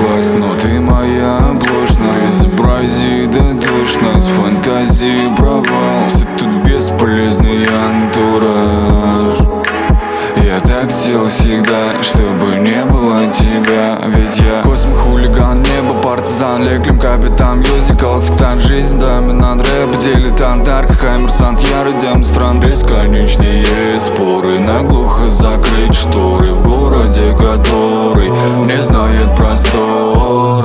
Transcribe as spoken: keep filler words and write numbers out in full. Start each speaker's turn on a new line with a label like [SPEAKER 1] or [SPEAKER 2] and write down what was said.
[SPEAKER 1] нашлась, но ты моя оплошная. Изобрази додушность, фантазии провал. Все тут бесполезный антураж. Я так хотел всегда, чтобы не было тебя. Ведь я космик, хулиган, небо, партизан, леклем, капитан, мюзикл, сектант, жизнь, доминант, рэп, дилетант, наркохаймерсант, ярый демонстрант. Бесконечные споры, наглухо закрыть шторы в городе, который не знает простор.